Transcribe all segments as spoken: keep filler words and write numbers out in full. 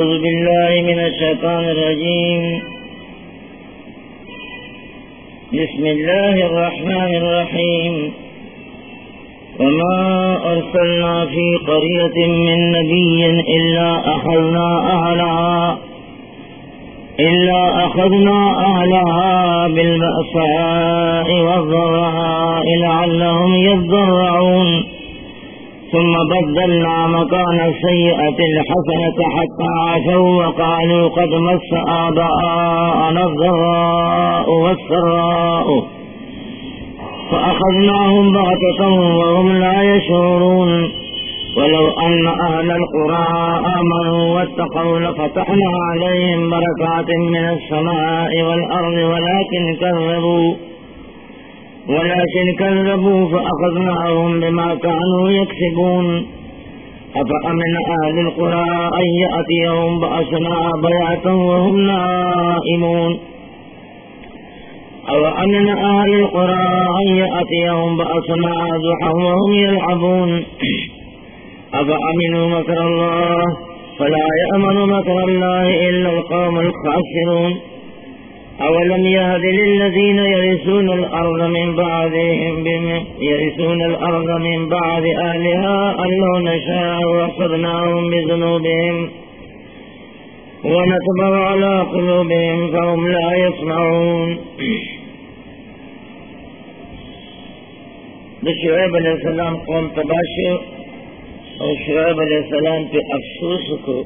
أعوذ بالله من الشيطان الرجيم. بسم الله الرحمن الرحيم. وما أرسلنا في قرية من نبي إلا أخذنا أهلها إلا أخذنا أهلها بالبأساء والضراء لعلهم يضرعون ثم بدلنا مكان السيئة الحسنة حتى عفوا وقالوا قد مس آباءنا الضراء والسراء فأخذناهم بغتة وهم لا يشعرون ولو أن أهل القرى آمنوا واتقوا لفتحنا عليهم بركات من السماء والأرض ولكن كذبوا ولكن كذبوا فأخذناهم بما كانوا يكسبون. أفأمن أهل القرى أن يأتيهم بأسنا بياتا وهم نائمون أفأمن أهل القرى أن يأتيهم بأسنا ضحى وهم يلعبون أفأمنوا مكر الله فلا يأمن مكر الله إلا القوم الخاسرون. أولم يهد للذين يرثون الأرض من بعدهم يرثون الأرض من بعد أهلها أن لو نشاء أخذناهم بذنوبهم ونطبع على قلوبهم فهم لا يسمعون. شعیب علیہ السلام قوم تباشر اور شعیب علیہ السلام پہ افسوس کو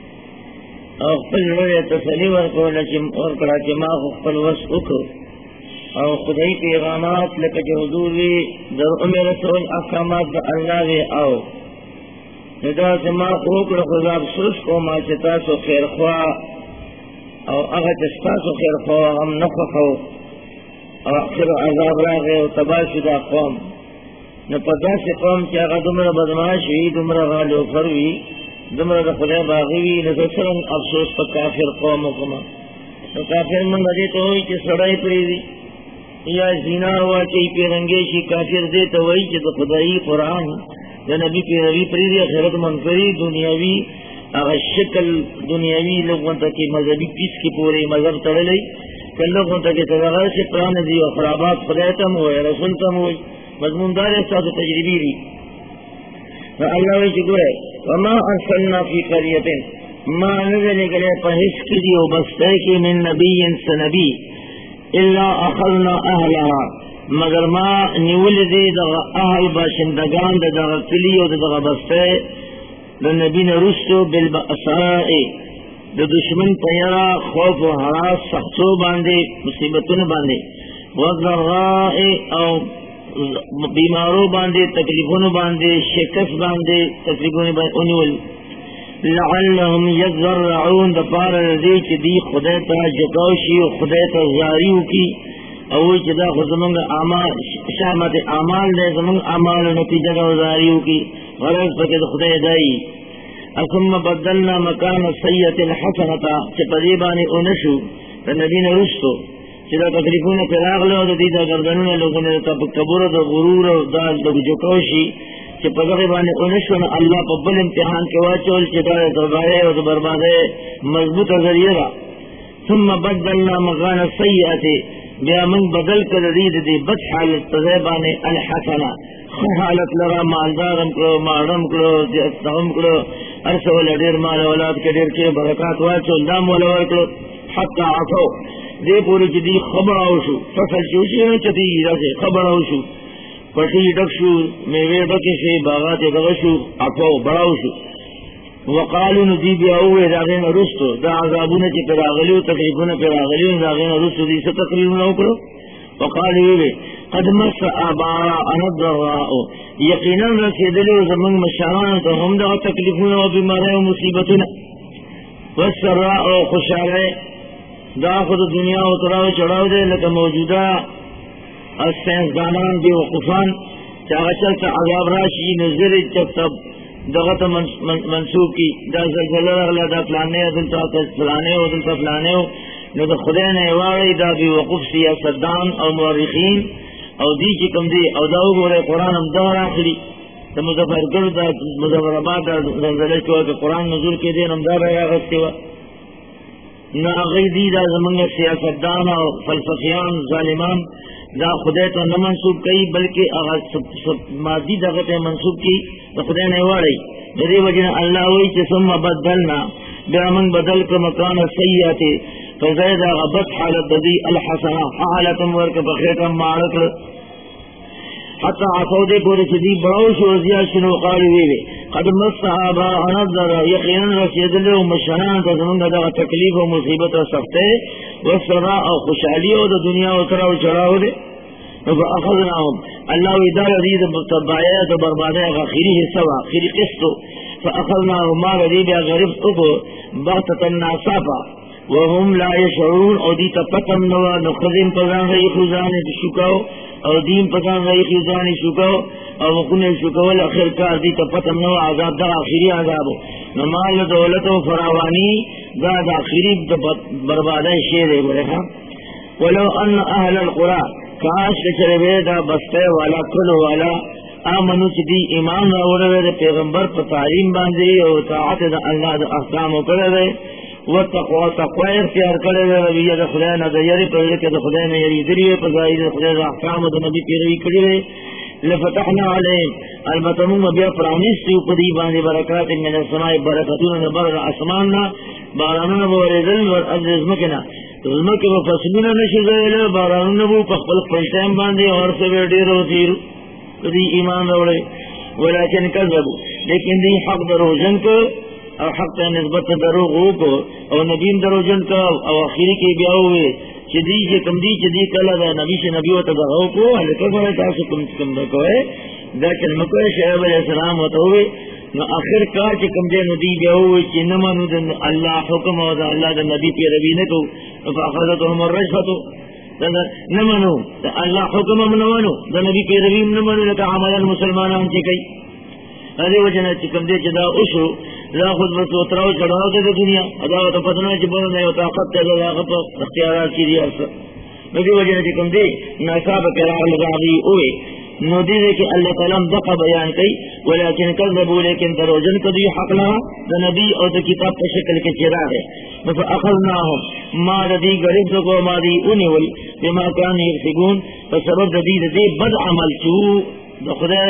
اور خپل لوی تسلی ورکو لچم اور کرا چماغ خپل وس اکو اور خدای پیغامات لکه چې حضور وی در امر رسول احکامات د الله وی او ندا سما خوکړه خدا افسوس کو ما چې تاسو خیر خوا او هغه چې تاسو خیر خوا هم نه خو او اخر عذاب راغی او تباشد قوم نو پتا چې قوم چې هغه دومره بدمعاش وي دومره غالو فروي دمرا دا خدا باغوی نظرن افسوس پا کافر قوم کما تو کافر من دیتا ہوئی چی سڑائی پریدی یا زینا ہوا چی پیرنگیشی کافر دیتا ہوئی چی دا خدای قرآن دا نبی پیروی پریدی خیرت منکری دنیاوی اغا شکل دنیاوی لوگوں تاکی مذہبی پیس کی پوری مذہب تڑلی کل لوگوں تاکی تغیر سے پران دی و خرابات خدایتم ہوئی رسولتم ہوئی مضمون دار احساس تجربی بھی اللہ وی چی گوئے وما ارسلنا فی قریت ما نزل گلے پہس کی دیو بستے کی من نبی سنبی الا اخذنا اہلها مگر ما نیول دی دغا اہل باشندگان دا دغا کلیو دا دغا بستے دا نبی نرسو بالبأساء دا دشمن پیرا خوف و حراس سختو باندے مصیبتون باندے والضراء او بیماروں باندے تکلیفوں باندے شکست باندے تکلیفوں باندے لعلهم یذرعون دپار رضی چی دی خدایتا جکوشی و خدایتا زاریو کی اوی چی دا خود زمانگ شامت اعمال دے زمانگ اعمال و نتیجہ دا زاریو کی غرض پکے دا خدای دائی اثم بدلنا مکان السیئت الحسنتا چی پدیبانی انشو دا نبین رستو چیزا تکلیفون پر آغلو دا دیتا گردنون لوگن دا کبور دا غرور دا دا جکوشی چی پدغیبانی انشون اللہ پا بل امتحان کے واچول چی دا دربارے و دا بربادے مضبوط ذریعہ ثم بدلنا مغان السیئاتی بیا من بدل کر دید دی بد حالت تذیبانی الحسنہ حالت لرا مالدارم کرو مالرم کرو دیستغم کرو ارسو لدیر مال اولاد کے دیر کے برکات واچول دام ولور کرو حتی عفو دے پوری چی دی خبر آوشو فصل چوشی نو چی دی رسی خبر آوشو پٹی ڈکشو میوے ڈکشی باغات دغشو عفو بڑاوشو وقالو ندی بی اوے داغین رستو دا عذابون چی پر آغلیو تقریبون پر آغلیو داغین رستو دی سا تقریبون او کرو وقالو بی قد مس آبارا اندراؤ یقینا رسیدلی و زمان مشاران تا هم دا تکلیفون و بیمارے و مصیبتون والسراؤ خوشحالے دا خود دنیا اتراو چڑاو دے لکہ موجودہ سائنسدانان بے وقفان چاہا چلتا عذاب راشی نظر چکتا دغت منصوب کی دا زلزلہ اغلا دا پلانے دلتا فلانے ہو دلتا فلانے ہو نو دا خدای نے واقعی دا بے وقف سیاستدان او مورخین او دی چکم دی او دا گورے قرآن ہم دور آخری تو مظفر گڑھ دا مظفر آباد دا زلزلے کو کہ قرآن نزول کے دین امدار رہا غستے ہوا نہ غیدی دا زمانہ سیاستدان اور فلسفیان ظالمان دا خدای تو نہ منسوب کئی بلکہ مادی دغت منسوب کی تو خدای نے واڑی میری وجہ اللہ ہوئی کہ ثم بدلنا بیامن بدل کے مکان سیئات فزید غبت حالت دی الحسنہ حالت ورک بخیت مارک حتی عصودے پورے چیزی بڑاوش وزیاد شنو قالی ویوے قد مصحابا انظر یقیناً رسید لے و مشنان تزمنگا دا تکلیف و مصیبت و سختے و سرا و خوشحالی و دا دنیا و سرا و چڑاو دے فأخذناهم اللہ ادار رید متبعیت و بربادیت خیری حصہ و خیری قسطو فأخذناهم ما ردیب غرب اکو بغتتا ناسافا وهم لا يشعرون او دیتا پتن نوا نخذن پزان غی خوزان شکاو او دین پسان غی خوزان شکاو او مکن شکاو الاخر کار دیتا پتن نوا عذاب دا آخری عذابو نمال دولت و فراوانی دا دا آخری بربادہ شیر ہے بولے خواہ ولو ان اہل القرآن کاش چربے دا بستے والا کل والا آمنو چی ایمان راوڑے دے پیغمبر پر تعلیم باندے او طاعت دا اللہ دا احکامو کرے وتقوا تقوا اختیار کرے ربیہ دا خدا نہ دیری پر کہ دا خدا نے یری ذریعے پر ظاہر خدا دا احکام دا نبی پیروی کړي لفتحنا علیہم البتم بیا پرانیستی پدی باندې برکات من السماء برکاتون نبر اسماننا بارانونه ورېدل ور ازمکنا زمکه په فصلونه نشي زایل بارانونه په خپل پښتم باندې اور څه ډیر وزیر دې ایمان وروړي ولکن کذبوا لیکن دی حق دروژن کو اور حق تا نسبت دروغ کو اور نبیم دروژن کا او اخیری کے بیا ہوئے چدی کے کمدی چدی کلا دا نبی سے نبی و تدغو کو ہلکہ فرے تاسو کم کم کو ہے دا کلمہ کو شعیب علیہ السلام ہوتا ہوئے نو آخر کار چی کم دے ندی بیا ہوئے چی نمانو دا اللہ حکم و دا اللہ دا نبی پی ربی نکو فاخذتهم الرجفتو نمانو دا اللہ حکم منوانو دا نبی پی ربی نمانو لکا عملا مسلمانان چی کئی هذه وجنا چکم دے چدا اوشو لا خود بس اتراو چڑھاو دے دنیا ادا تو پتنا چ بول نہیں ہوتا طاقت تے لا خط اختیارات کی ریاض نبی وجنا چکم دے ناصاب کرا لگاوی اوئے نو دے کہ اللہ تعالی دقا بیان کئی ولكن كذبوا لیکن دروجن کدی حق لا نبی اور کتاب کے شکل کے چراغ ہے فاخذناهم ما ردی غریب کو ما دی انول بما كانوا يكسبون فسبب ردی دے بد عمل چو دا خدا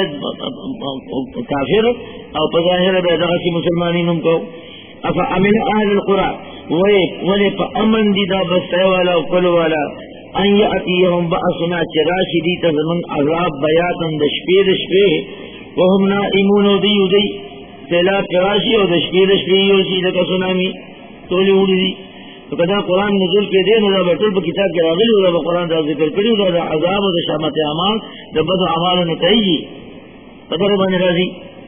کافر او پظاہر بیدغی مسلمانین ان کو افا امن اہل القرآن ولی پا امن دی دا بستے والا و قل والا ان یعطیهم بأسنا چراشی دی تزمن عذاب بیاتن دشپی دشپی وهم نائمون دیو دی تیلاب چراشی و دشپی دشپی یوسی دکا سنامی تولی اولی دی تو کدا قرآن نزول کے دے نو دا بیٹل پا کتاب کے راغلی ہو دا با قرآن دا ذکر کری ہو دا عذاب و دا شامت اعمال دا بد اعمال نتائجی قدر بانی رازی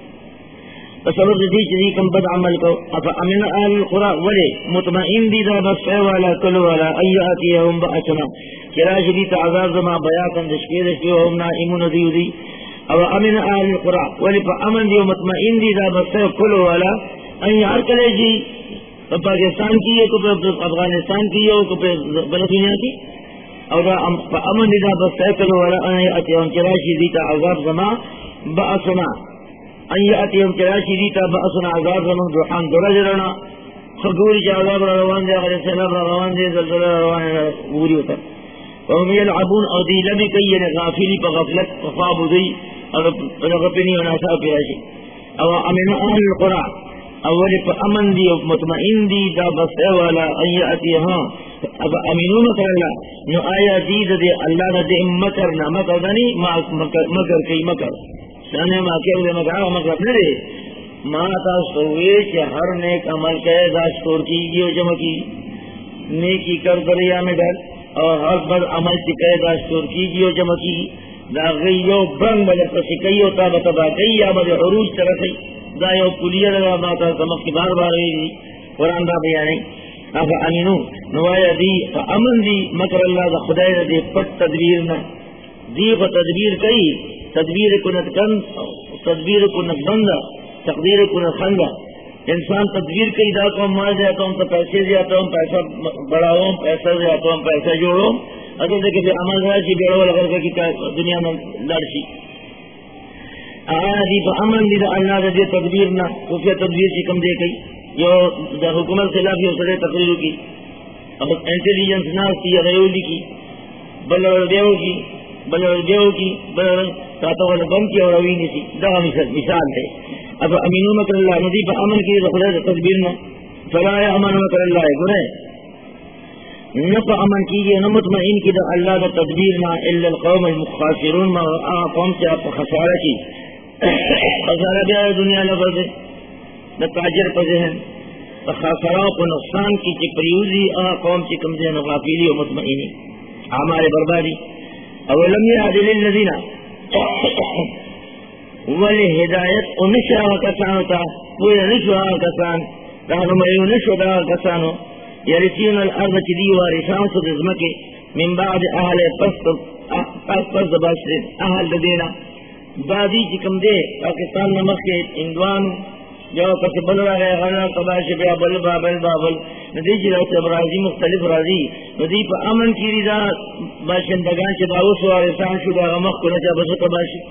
فسبب دی چیزی کم بد عمل کو افا امن آل القرآن ولی مطمئن دی دا بسفے والا کلو والا ایاتیہم بأسنا چراش دی تا عذاب زما بیاتن دشکی دشکی وهم نائمون دیو دی او امن آل القرآن ولی پا امن دی و مطمئن دی دا بسفے کلو والا این ہر کلے جی پاکستان کی ہے کو افغانستان کی ہے کو بلد دنیا کی اور امن دا بس سیکل والا ان اتیهم چراشی دیتا عذاب زما بأسنا ان اتیهم چراشی دیتا بأسنا عذاب زما دوحان درج رنا خبوری چا عذاب روان دے اگر سیلاب روان دے زلزلہ روان دے بوری ہوتا وهم یلعبون او دی لبی کئی یعنی غافلی پا غفلت خواب دی اور غفنی و ناسا پیاشی او امن اہل القرآن اولی پا امن دی و مطمئن دی دا بستے والا ان یعطی ہاں اب امینون کر اللہ نو آیا دید دی اللہ دا دی مکر نا مکر دانی مکر کئی مکر سانے ما کیا دے مکر آگا مکر اپنے دے ما تا سوئے چی ہر نیک عمل کہے دا شکور کی گی و جمع کی نیکی کر دریا میں ڈر اور ہر بد عمل چی کہے دا شکور کی گی و جمع کی دا غیو برنگ بجر پسی کئی و تابا تبا کئی یا بجر عروج طرفی دا یو کلیہ دا ماتا سمک کی بار بار ہوئی قرآن دا بیانی افا امینو نوایا دی فا امن دی مکر اللہ دا خدای دی پت تدبیرنا دی فا تدبیر کئی تدبیر کنت کن تدبیر کنت بندہ تقدیر کنت خندہ انسان تدبیر کئی دا کو مال دیتا ہوں تو پیسے دیتا ہوں پیسہ بڑھاؤں پیسہ دیتا ہوں پیسہ جوڑوں اگر دیکھے پھر عمل رہا چی بیڑو لگر کی دنیا میں لڑشی آدی پا امن دی دا اللہ دا دی تدبیرنا خفیہ تدبیر چی کم دے کئی جو دا حکومت خلاف یو سڑے تقریرو کی اور انٹیلیجنس ناس کی غیولی کی بلور دیو کی بلور دیو کی بلور تاتوال بم کی اور اوینی سی دا مثال دے اب امینو مکر اللہ ندی پا امن کی دا خدا دا تدبیرنا فلا امن مکر اللہ گنے نفع امن کیجئے نہ مطمئن کی دا اللہ دا تدبیرنا الا القوم المخاسرون ما آقا قوم سے آپ خسارہ کی خسارہ بیا دنیا لفظ ہے دا تاجر پا ذہن خسارہ کو نقصان کی چی پریوزی آقا قوم چی کم ذہن غافلی و مطمئنی عمار بربادی اولم یعدل الذین ولی ہدایت انشاء کسانتا کوئی نشوہ کسان رہنمائیو نشوہ کسانو یرسون الارض چدی وارثان سو دزمکی من بعد اہل پس پس باشرین اہل دینا بعدی چکم دے پاکستان نمک کے اندوان جو پس بل رہا گئے غلنا قباش بیا بل بابل بابل ندی جلو سب راضی مختلف راضی ندی پا امن کی رضا باشندگان چی باوس وارثان شو دا غمق کنا چا بس قباشی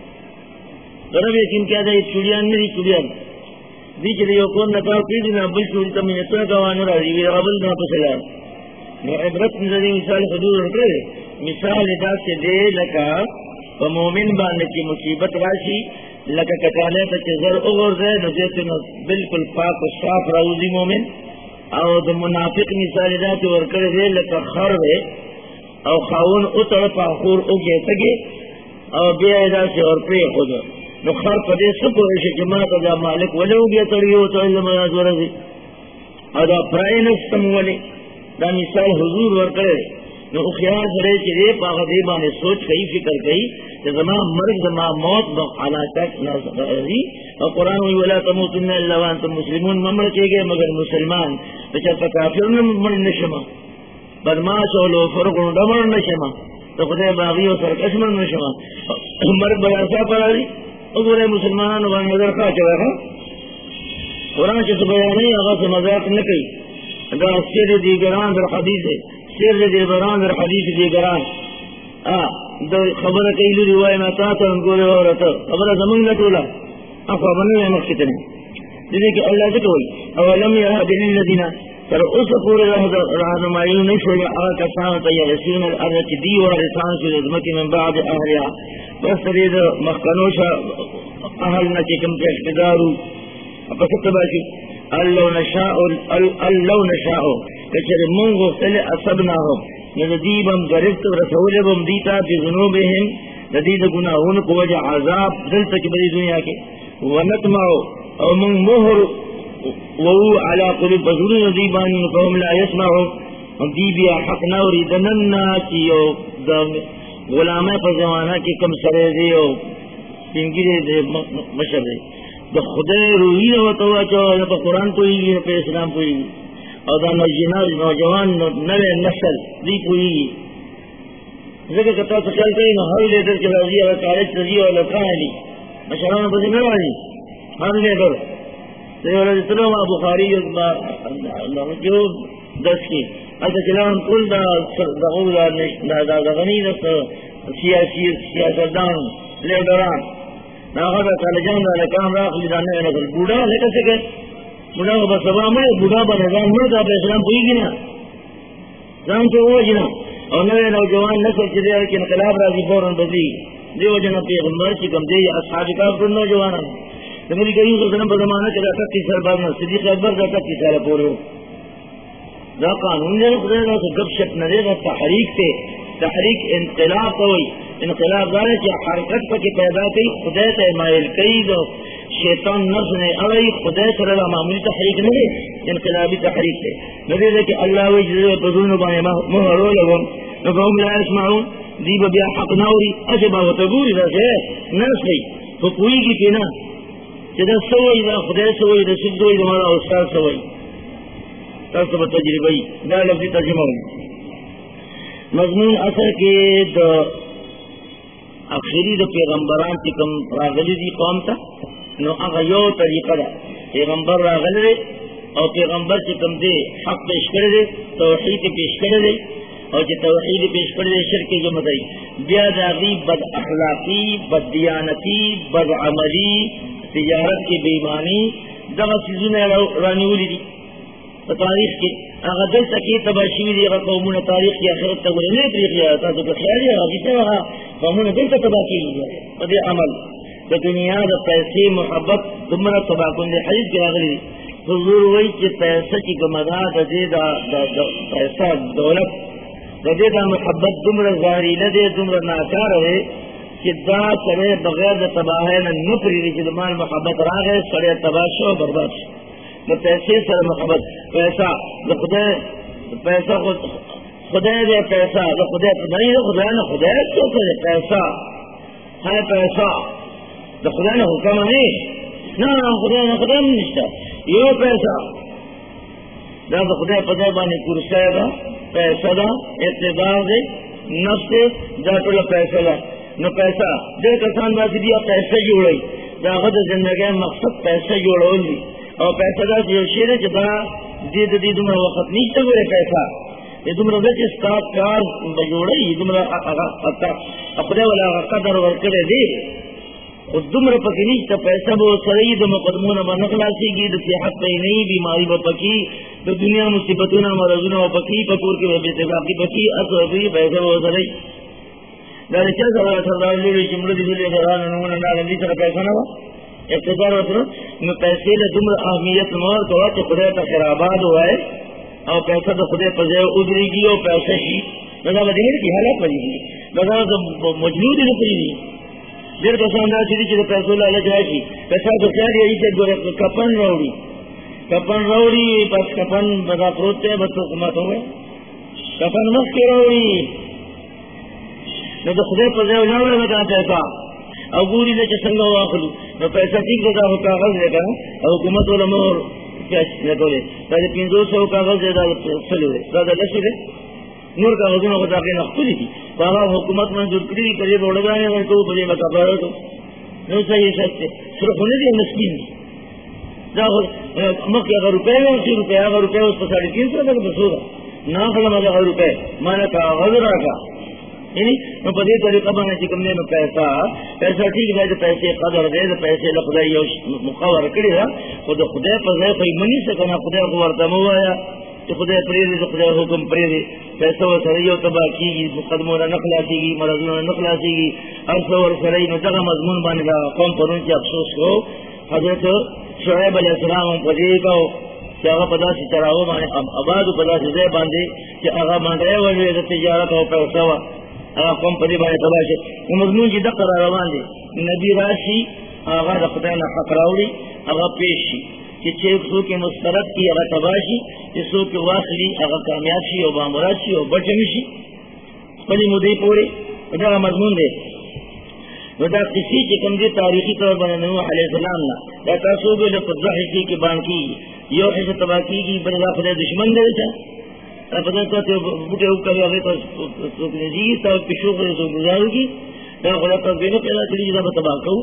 ضرب یقین کیا دا یہ چوڑیان نہیں چوڑیان دیچ دیو کون نکاو کیدی نا بل چوڑی تا من اتنا کوانا راضی وی غبل نا پسلان نو عبرت نزدی مثال حدود رکھے مثال دا سے دے لکا و مومن باندکی مصیبت راشی لکا کٹانے تا چیزر اغر دے نو جیسے بالکل پاک و صاف روزی مومن او دا منافق مثال دا تی ورکر دے لکا خر دے او خاون اتر پاخور اگے تگے او بیا دا سے اور پری خود نو خر پدے سب ہوئے کہ ماں تا دا مالک ولو بیا تڑیو تو علم آز ورزی او دا پرائی نفسم ولی دا مثال حضور ورکر نو اخیار سرے چی دے پاک دے بانے سوچ کئی فکر کئی کہ زمان مرگ زمان موت بخالاتک نازغی اور قرآن وی ولا تموتن اللہ وانتم مسلمون ممر کے گئے مگر مسلمان بچہ کافر نمر نشما بدماش اولو فرقن دمر نشما تو خدای باغی و سرکش مر نشما مرگ براسا پڑا دی اگر مسلمانان وان نظر خواہ چوئے خواہ قرآن چیز بیانی اگر سے مذاق نکی اگر سیر دیگران در حدیث ہے سیر دیگران در حدیث دیگران خبر کئی لی روائی میں تاتا انگو رہا رہتا خبر زمان لٹولا افا بنوے مقصدنی دیدے کہ اللہ سے کوئی اولم یہاں دلیل لدینا پر اس پورے رہنمائیوں نہیں چھوڑا آگا کسانتا یا رسون الارض چی دی وارثان سے رزمکی من بعد اہلیا بس ترید مخکنوشا اہلنا چکم کے اقتدارو پس اتباشی اللو نشاؤ اللو نشاؤ کچر منگو سل اصبناہو ندیبم گرفت رسولبم دیتا بی ذنوبہم ندید گناہون کو وجہ عذاب دل تک بری دنیا کے ونتمعو او من مہر وہو علا قلوب بزرون ندیبانی فهم لا يسمعو دی بیا حق نوری دننا چیو غلامہ پر زمانہ کی کم سرے دے او پنگیرے دے مشر دے دا خدای روحی نواتوا چاہا نا پا قرآن پوئی گی نا پا اسلام پوئی گی اور دا نوجوان نوے نسل دی پوئی گی ذکر کتا سکل کئی نا ہر لیٹر کے راضی اگر کالج رضی اور لکھانے لی مشران پسی میں راضی ہر لیٹر سیورہ اسلام بخاری اللہ جو دس کی اگر چلان کل دا دغول دا غنی دا سیاسی سیاستدان لیڈران ناغذا کالجان دا لکام راق لیدانے نکل بوڑا لکا سکر بوڑا کو بس سبا میں بوڑا با نظام مرد آپ اسلام پوئی گنا زان تو وہ جنا اور نوے نوجوان نسل چلے کہ انقلاب راضی فوراں بدلی دیو جنا پیغمبر چکم دے اصحاب کافر نوجوانا نبی کریم صلی اللہ علیہ وسلم بزمانہ چلا تکی سال بعد صدیق اکبر دا تکی سال پورے دا قانون جنہ خدا دا تو گب شک نہ دے گا تحریک سے تحریک انقلاب کوئی انقلاب دارے چاہ حرکت پا کی پیدا کی خدا تا مائل کئی دو شیطان نفس نے اڑائی خدا صلی اللہ معمولی تحریک نہیں انقلابی تحریک سے نبی دے کہ اللہ وی جزے پزون بانے مہرو لگم نفہم لا اسمعون دیب بیا حق نوری اجبا و تبوری دا سے نرسی تو کوئی کی پینا جدا سوئی دا خدا سوئی دا سدوئی دا مالا استاد سوئی تاسو به تجربه دا لفظی ترجمه مضمون اثر کې د اخری د پیغمبران چې کوم راغلي دي قوم ته نو هغه یو طریقه ده پیغمبر راغلی او پیغمبر چې کوم دی حق پیش کړی دی توحید پیش کړی دی اور جو توحید پیش پر دے شرک جو مدعی بیا داغی بد اخلاقی بد دیانتی بد عملی تجارت کی بےایمانی دغه چیزونه رانیولی دي په تاریخ کې هغه دلته کې تباشیر دي هغه قومونه تاریخ کې آخرت ته ولې نه پریږدي تاسو په خیال یې هغه څه هغه قومونه دلته تبا کېږي په دې عمل د دنیا د پیسې محبت دومره تبا کوي. حدیث کې راغلی حضور وایي چې پیسې چې ګمدا د دې د پیسې دولت د دې د محبت دومره ظاهري نه دی دومره ناکاره دی کہ دا سڑے بغیر دا تباہ نہ نپری دی کہ مال محبت را گئے سڑے تباہ شو برباد شو نہ پیسے سر محبت پیسہ نہ خدا پیسہ خدا دے پیسہ نہ خدا نہیں نہ خدا نہ خدا تو کرے پیسہ ہے پیسہ نہ خدا نہ حکم نہیں نہ خدا نہ خدا نہیں یہ پیسہ دا خدا پدے بانی کرسے دا پیسہ دا اعتبار دے نفس دا ٹولا پیسہ دا نہ پیسہ دے کسان باسی دیا پیسے جوڑی داخت زندگی مقصد پیسے جوڑول دی اور پیسہ دا جو شیر ہے جدا دید دی دمرا وقت نیچتا ہوئے پیسہ یہ دمرا دا چیز کا کار بجوڑی یہ دمرا اپنے والا قدر ورکڑے دے اس دمرا پکی نیچتا پیسہ بہو سرئی دا مقدمون با نخلاسی گی دا صحت پہ نہیں بیماری با پکی دا دنیا مصیبتونا مرضونا با پکی پکور کے بیتے باقی پکی اصو پی پیسہ بہو سرئی دارے چل سا بڑا سردار لوڑی چمڑ دی دلی فران انہوں نے لندی سر پیسہ نہ ہوا اقتدار وطر میں پیسے لے دمر اہمیت مور کوا کہ خدا تا خراباد ہوا ہے اور پیسہ تو خدا پزے ادری گی اور پیسہ شی نظر بدیر کی حالات پڑی گی نظر تو مجلود ہی پڑی گی دیر پیسہ انداز چلی چلی پیسہ لالے جائے گی پیسہ تو کیا دیا اسے کپن روڑی کپن روڑی بس کپن بدا پروتے بس تو کمات ہوئے کپن مخ کے روڑی نہ تو خدا پر جائے نہ لگا پیسہ اور گوری نے چنگا واخلو نہ پیسہ ٹھیک ہوتا ہو کاغذ لے کر اور حکومت والا مور لے تاکہ پینزو سو کاغذ دے چلے دادا لسے دے نور کاغذوں کو تاکہ نہ کھلی تھی وہاں حکومت میں جو کری قریب اڑ گئے ہیں تو بجے بتا پا رہے تو نہیں صحیح سچتے صرف ہونے دیا مسکین مکھ اگر روپے میں اسی روپے اگر روپے اس کو ساڑھے تین سو تک بس ہوگا نہ خلا مجھے اگر روپے میں نے کاغذ رکھا یعنی میں پدی طریقہ بنا چکمنے میں پیسہ پیسہ ٹھیک ہے جو پیسے قدر دے تو پیسے لخدائی مقور کری رہا خود خدا پذے کوئی منی سکنا خدا کو ورتم ہوا یا تو خدا پریدے تو خدا حکم پریدے پیسہ و سرئی و تباہ کی گی مقدموں نے نقلا سی گی مرضوں نے نقلا سی گی عرص اور سرئی میں جگہ مضمون بن گا قوم پر ان کی افسوس کو حضرت شعیب علیہ السلام پذیر کا کہ آغا پدا سے چراہو مانے آباد پدا سے زی باندھے کہ آغا باندھے وجہ تجارت ہو پیسہ ہوا آغا قوم پدی بانے تباہ سے مضمون جی دقر روان دے نبی راشی آغا دقتین حق راوڑی آغا پیش شی کہ چھے سو کے مسترد کی آغا تباہ شی کہ سو کے واصلی آغا کامیاب شی اور بامراد شی اور بچمی شی پلی مدی پورے دا مضمون دے ودا کسی چکم دی تاریخی طور بنا نوح علیہ السلام نا یا تاسو بے لفظہ حصی کی بانکی یو حصہ تباہ کی گی بلدہ خدا دشمن دے چا پتہ تو بوٹے اوپر آگے تو سوکنے جی تو پیشو کرے تو گزارو گی یا خدا تو بے پیدا چلی جدا تباہ کرو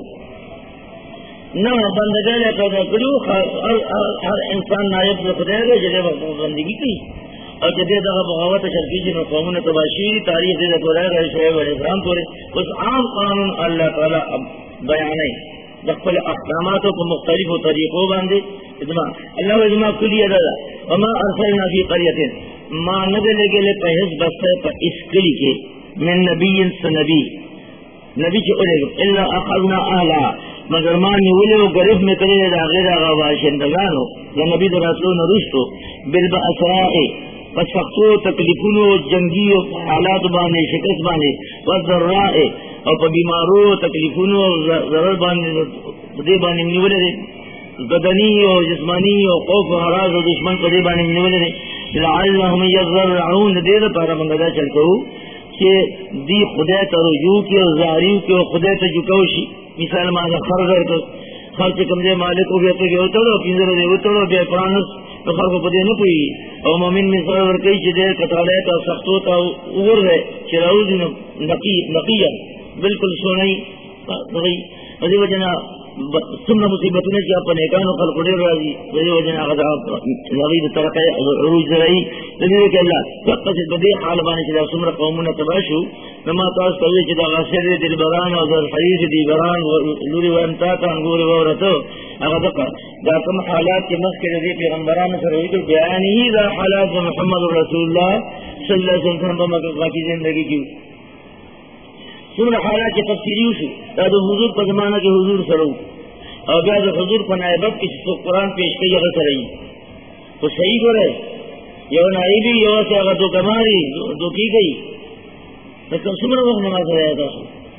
نہ بندگاہ لے پیدا کرو ہر انسان نائب سے خدا ہے جدے بندگی کی اور جدے دا بغاوت شرکی جن قوموں نے تباشی تاریخ دے تو رہے رہے شعیب علیہ السلام تو اس عام قانون اللہ تعالی بیانے دخل احکامات کو مختلف طریقوں باندھے اجماع اللہ اجماع کلی ادا وما ارسلنا فی قریۃ ما نزل گلے پہس بستے پر اس کلی کے من نبی سنبی نبی کے اولے الا اخذنا اهلا مگر ما نیولے و غریب میں کرے دا غیر غواشندگانو یا نبی در رسول رشتو بالبأسراء پس فقطو تکلیفونو جنگی و حالات بانے شکست بانے والذراء اور پا بیمارو تکلیفونو ضرر بانے دے بانے منیولے دے بدنی و جسمانی و خوف و حراز و دشمن کو دے بانے منیولے دے لعلہم یضرعون دے دا پارا منگدہ چلکو کہ دی خدا تا رجوع کی اور ظاہریو کی اور خدا تا جکوشی مثال مانا خرگر تو خرچ کم دے مالک ہو گیا تو گیا اتڑو پینزر دے اتڑو بے پرانس تو خرق پدے نہ پوئی اور مومن میں سر ورکی چی دے کتالے تا سختو تا اوور ہے چراؤ دی نقی نقیہ بالکل سونائی نقی وزی وجنا څومره مصیبتونه چې په نیکانو خلکو ډېر راځي د دې وجه نه هغه د هغوی د ترقۍ او عروج ځایي د دې کې الله دقسې په دې حال باندې چې دا څومره قومونه تباه شو نو ما تاسو ته وایي چې دا غاښر دی دلبران او د حریص دیګران لورې وایم تا ته انګورې واوره ته هغه دقه دا کوم حالات چې مخکې د دې پیغمبرانو سره ولیدل بیانې دا حالات د محمد رسول الله صلی الله علیه وسلم په مکه کې زندګي کې څومره حالات چې تفصیلي وشو دا د حضور په زمانه کې حضور سره او بیا د حضور په نائبت کې چې قرآن پیش کوي هغه سره وي خو صحیح ګوره یو نائبي یو چې هغه دوکماري دوکي کوي لکه څومره وخت نماز راځي تاسو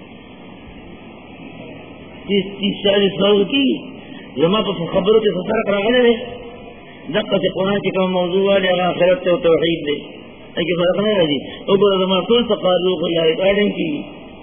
تیس تیس چالیس سال کی زما په خبرو کې فرق راغلی دی دقه چې قرآن کې کوم موضوع والی هغه آخرت ته توحید دی هغې فرق نه راځي وګوره زما ټول تقاضو خو الله ریکارډنګ کېږي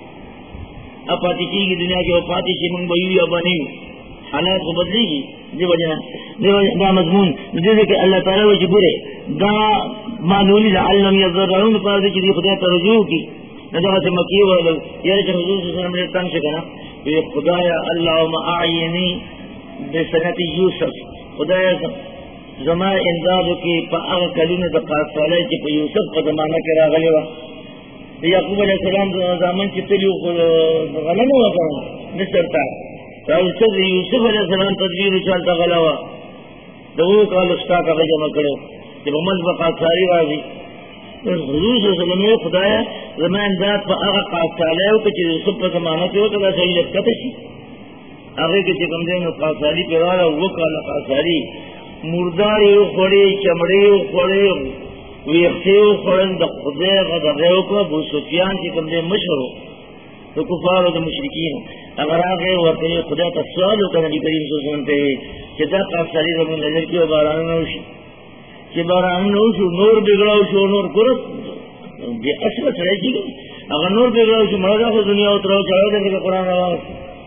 اب پاتې کېږي دنیا کې او پاتې شي موږ به یو یا به نه یو حالات خو بدلېږي دې وجه نه دا مضمون د دې کې الله تعالی وایي چې ګورې دا معلولي لعلهم یضرعون لپاره دی چې دې خدای ته رجوع کړي نو دغسې مکي وویل یاره چې حضور صلی الله علیه وسلم ډېر تنګ شي که نه وی خدایا اللهم اعیني بسنت یوسف خدایا زما امداد وکړي په هغه کلونو د قاصالۍ چې په یوسف په زمانه کې راغلې وه د یعقوب علیه السلام زامن چې تلي وو غله نه وه که مصر ته راوسته د یوسف علیه السلام تدبیر چلته غله وه د اوو کالو سټاک هغه جمع کړی چې په منځ به قاصالي راځي حضور صلی الله علیه وسلم خدایا زما امداد په هغه قاصالۍ وکړه چې یوسف په زمانه کې وکړه دا صحیح لښکته شي هغې کې چې کوم دی نو قاصالي پرې راغله اووه کاله قاصالي مردار یې وخوړې چمړې یې وخوړې ویښتې یې وخوړل د خدای هغه دغه یې وکړه ابو سفیان چې کوم دی مشر و د کفارو د مشرکینو هغه راغی ورته یې خدای ته سوال وکړه نبي کریم صلی الله علیه وسلم ته چې دا قاصالي زموږ نظر کې بارانونه وشي چې بارانونه وشو نور بګړاو شو نور کورس بې اصله سړی کېږي هغه نور بګړاو شو مړه دا خو دنیا وتراو چاړه ده چې قرآن راواغست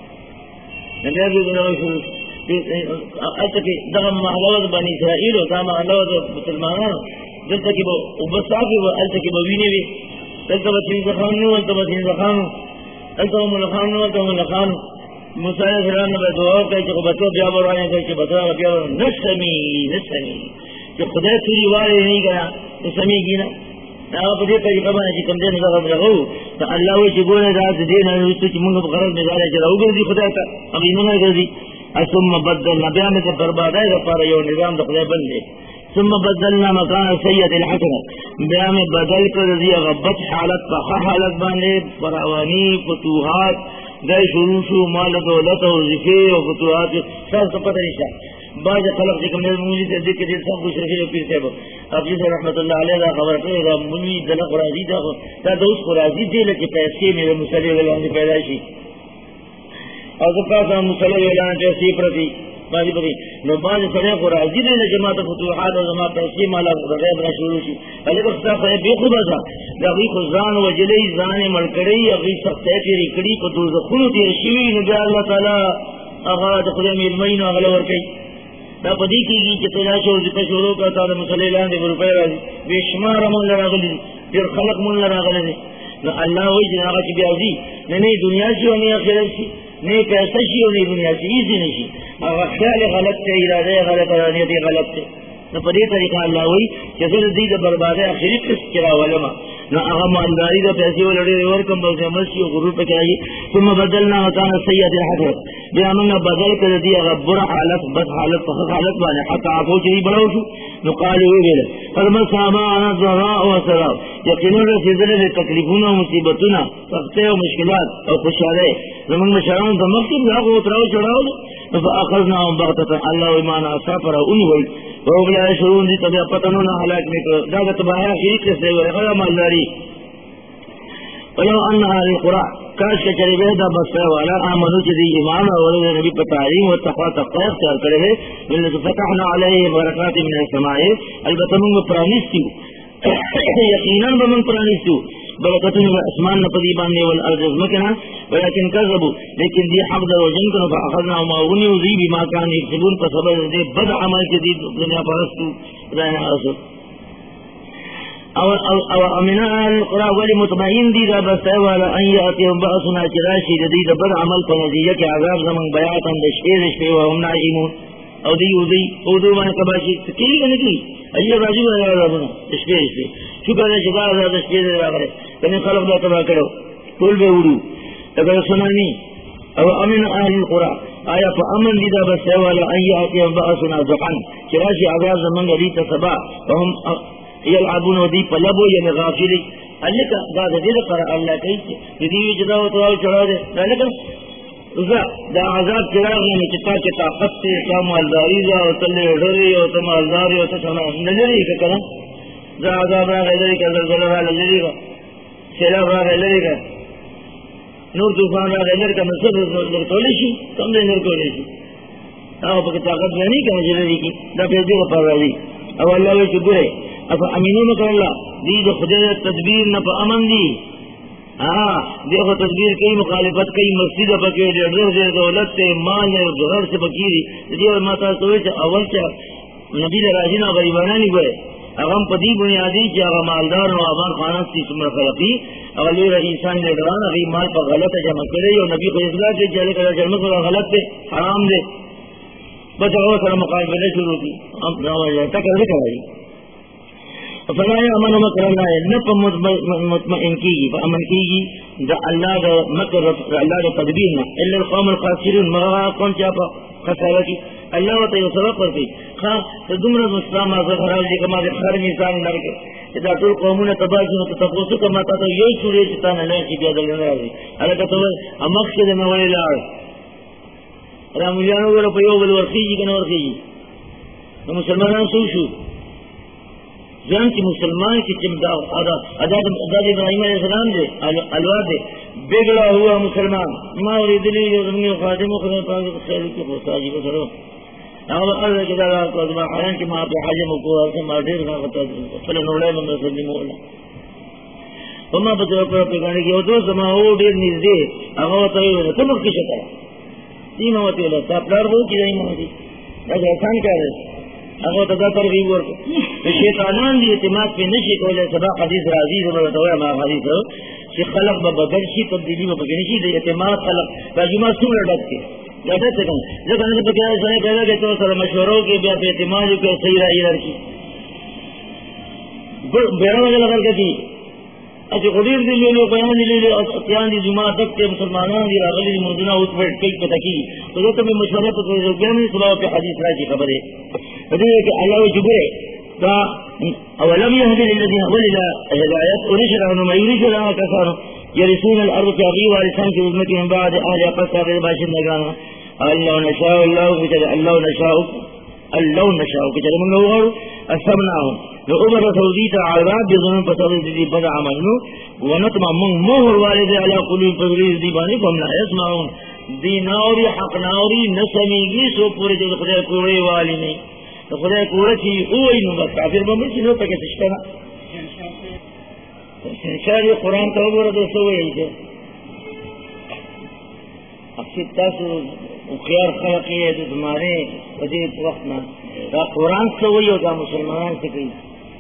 نو بیا بګړاو شو هلته کې دغه محله د بني اسرائیل او دا محله د مسلمانانو دلته کې به اوبه صافې وه هلته کې به وینې وې دلته به سینځخان نه وو هلته به سینځخان وو هلته به ملخان نه وو هلته به ملخان وو موسی علیه السلام نه به دعا وکړئ چې خو بچو بیا به روانې کوي چې بچو هغه بیا نه سمي نه سمي چې خدای توري والی نه وي که نه نو سمېږي نه هغه په دې طریقه باندې چې کوم دی نو دغه دغه وو ته الله وایي چې ګوره دا د دې نه وروسته چې مونږ په غرض مزاله چې راوګرځي خدای ته هغې نه نه ګرځي ثم بدلنا بیا مې د بربادۍ لپاره یو نظام د خدای بل دی ثم بدلنا مکان سید الحسنه بیا مې بدل کړ د دې هغه بد حالت په ښه حالت باندې فراواني فتوحات دا شروع شو مال دولت او وظیفې او فتوحات تاسو ته پته نشته بعض خلق چې کوم دی مولوي صاحب دې کې ډېر سم خوش رفیع پیر صاحب حافظ صاحب رحمت الله علیه دا خبره کړې دا مولوي دله خو راځي دا دا د اوس خو راځي دې لکه پیسې مې د مصلي ولاندې پیدا شي او زه پاسه مصلي ولاندې پیسې پرتې باندې پرې نو باندې سړی خو راځي دی نه جماعت فتوحات او زما پیسې مالا د غیب نه شروع شي هلکه ستا خدای بېخوبه ده د هغوی خو ځان وجلی ځان یې مړ کړی هغوی سختۍ تېرې کړي په دوزخونو تېر شوي نو بیا الله تعالی هغه د خدای مېلمۍ نو هغه له ورکوي دا په دې کېږي چې ته راشې وظیفه شروع کړه تا د مصلۍ لاندې به روپۍ راځي بې شماره مونږ له راغلي دي ډېر خلک مونږ له راغلی دی نو الله وایي چې هغه چې بیا ځي نه نه دنیا شي او نه آخرت شي نه پیسه شي او نه دنیا شي هېڅ نه شي هغه خیال غلط دی اراده یې غلطه ده نیت یې غلط دی نو په دې طریقه الله وایي چې زه د دوی د بربادۍ آخري قسط کې راولم نو هغه مالداري د پیسې ولې ډېرې ورکړم به فیمس شي او غرور پکې راشي ثم بدلنا مکان السیئة الحسنة بیا موږ بدل کړه د دې هغه بره حالت بد حالت په ښه حالت باندې حتی عفو چې دوی بړاو شو نو قالو وویل قد مس آباءنا الضراء والسراء یقینا رسېدلې د تکلیفونو او مصیبتونه سختۍ او مشکلات او خوشحالۍ زموږ مشرانو ته مخکې د هغو وتراو چړاولو نو فاخذناهم بغتة الله وایي ما ناڅاپه سره ونیول وهم لا يشعرون دي طبيعة پتنون حلاک نکر دا تباہی آخری قصد ہے ورخلا مالداری ولو انہا للقرآن کاش کے چلے گئے دا بسر والا آمنو چیزی ایمان اور ولد نبی پر تعلیم و تقوی تقوی اختیار کرے ہے ملت فتحنا علیہ برکات من السماء البتہ من پرانیستیو یقیناً بمن پرانیستیو برکتن اسمان نپدی باندے والارض ازمکنا ولیکن کذبو لیکن دی حق در وجن کنو فاخذنا وما اغنی وزی بما کان یکسبون پسبب دے بد عمل جدید دنیا پرستو دائنا رسول او او او امنا القرى ولی مطمئن دی دا بس والا ان یاتیهم باسنا چراشی دی دا بد عمل کو نتیجہ کہ عذاب زمن بیاتن دشپے دشپے وهم نائمون او دی اوزی او دو من کباشی تکیلی کا نکلی ایو راجی بنا عذابنا دشپے دشپے شکر ہے شکر عذاب دشپے دے راگرے کمی خلق دا تبا کرو کل بے اوڑو اگر سنانی او امن اہل القرى آیا فا امن دی دا بس والا ان یاتیهم باسنا زقن چراشی عذاب زمن غریت سبا وهم یلعبون ودی پلبو یعنی غافلی اللہ کا دا دید پر اللہ کہی دیوی جدا ہو تو آو چڑھا دے لیکن اسا دا عذاب چراغ یعنی چتا کے طاقت سے تا مالداری دا و تلے ڈری و تا مالداری و تا سنا نجری کا کرا دا عذاب را غیلری کا زلزلہ را لجری کا سیلاب را غیلری کا نور طوفان را غیلری کا نصف نرکولی شی کم دے نرکولی شی آو پاک طاقت نہیں کہ مجری کی دا پیدی کو پر رہی او اللہ وی چکرے افا امینون کر اللہ دی دو خدای تدبیر نا پا امن دی ہاں دیکھو تدبیر کئی مخالفت کئی مسجد پکی ڈر دے دولت تے مال ہے غیر سے پکیری دی اور ماتا سوئے چا اول چا نبی راجینا غریبانا نہیں گوئے اغم پدی بنیادی چا اغم مالدار و آبان خانت تی سمر خلقی اغلی رئیسان لیڈران اغی مال پا غلط جمع کرے اور نبی کو اصلاح تے جالے کرا جرمت و غلط تے حرام دے بس اغوہ سر مقابلے شروع کی تک ذکر آئی فلا امن مکر اللہ نہ مطمئن کی گی امن کی گی دا اللہ دا مکر اللہ دا تدبیر نہ الا القوم الخاسرون مغا کون چاپا خسارہ کی اللہ و تعالی سبب پر بھی خاص تدمر مسلم از خراب دی کما خیر انسان لڑ کے اذا تو قومون تباجن تتقوس کما تا تو یہ سورہ شیطان اللہ کی بیادل نہ ہے اللہ تو مقصد میں ولی لا رام جانو ور پیو ول ورخی کی نہ ورخی مسلمانان سو شو جان کی مسلمان کی چمدا ادا ادا ابراہیم علیہ السلام دے الواد دے بگڑا ہوا مسلمان ما اريد لي يوم خادم خدا پاک خیر کی خوشائی کو کرو اور اللہ کے دعا کو ما حرام کی ما پہ حاجم کو سے ما دیر کا خطا فلن ولا من رسول مولا وما بدر پر پیغام کی تو سما او دیر نزدے هغه ته ته مخ کی شتا تین وته له تا پلار وو کی نہیں مودی دا آسان کار ہے اگر تدا ترغیب ورکو شیطانان دی اعتماد پہ نشی کولے سبا حدیث راضی ضرورت ہویا ما حدیث ہو کہ خلق ببدل شی تبدیلی میں بگنشی دی اعتماد خلق راجمہ سور ڈکتے ڈکتے سکن لیکن انہیں پہ کیا سنے کہا کہ تو سر مشوروں کے بیا پہ اعتماد کے صحیح رائی لڑکی بیرہ وجہ لگر کے تھی اچھے قدیر دی لے لو بیان دی لے لو اتیان دی جمعہ تک کے مسلمانان دی راغلی دی مردنا اس پر کئی پتہ کی تو جو تمہیں مشورہ تو تو گرمی صلاح پہ حدیث رائی کی خبر ہے فدیئے کہ اللہ جبرے تا اولم يهدي للذين وللا هدايات ونشر عنهم يريد لها كفار يرثون الارض تغيير وارثان في ذمتهم بعد اهل قصر باشد نگانا الله نشاء الله كتب الله نشاء الله نشاء كتب من غور اسمناهم لعمر سعودية عراب بظنون فصل ذي بدا عملنو ونطمع من مهر والد على قلوب فضليز دي باني فهم لا يسمعون دی ناوری حق ناوری نسمیگی سو پورے جو خدای کوڑے والی نہیں تو خدای کوڑے چی اوئی نو بس کافر بمر چی نو تکے سشتنا سنشار یہ قرآن تو بورا دوستو ہوئی ہے اکسی تاسو اخیار خلقی ہے جو تمہارے وزیر وقت نا دا قرآن سے ہوئی ہوتا مسلمان سے کئی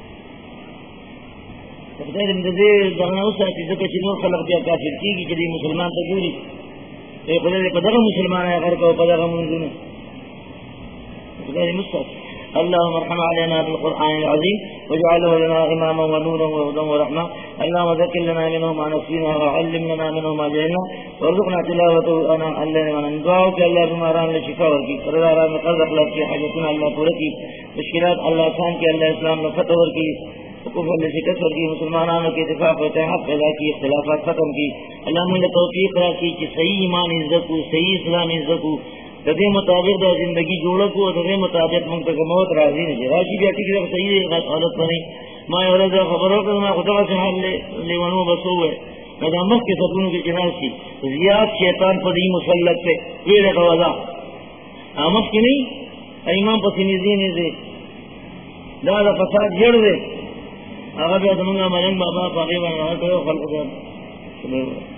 خدای دمدے دغنا اسا چیزا کچی نور خلق بیا کافر کی گی جدی مسلمان تا گوری اے خدای پدغه مسلمان ہے غیر کو پدغه منزونه خدای مصطفی اللهم ارحم علينا بالقرآن العظيم واجعله لنا اماما ونورا وهدى ورحمة اللهم ذكر لنا منه ما نسينا وعلم لنا منه ما جهلنا وارزقنا تلاوته انا الليل ونندعوك الله بما رام لشفاء ورکی رضا رام قرض اخلاق کی حاجتنا اللہ پورکی مشکلات اللہ آسان کی اللہ اسلام میں فتح ورکی کفر میں شکست ورکی مسلمانوں کے اتفاق و اتحاد پیدا کی اختلافات ختم کی اللہ مجھے توفیق را کی کہ صحیح ایمان عزت کو صحیح اسلام عزت کو تدے مطابق دا زندگی جوڑا کو تدے مطابق منتق موت راضی نہیں راشی بھی اٹکی طرف صحیح ہے غلط نہیں ما یورد خبروں کا میں خدا سے حال لے لیونو بسو ہے ندامت کے سکونوں کی جناز کی زیاد شیطان پر دی مسلط پہ ویرے کا وضع آمد کی نہیں ایمان پسینیزی نہیں دے دادا فساد جڑ دے اگر بھی ادمنگا مرنگ بابا پاقی بنا تو خلق دے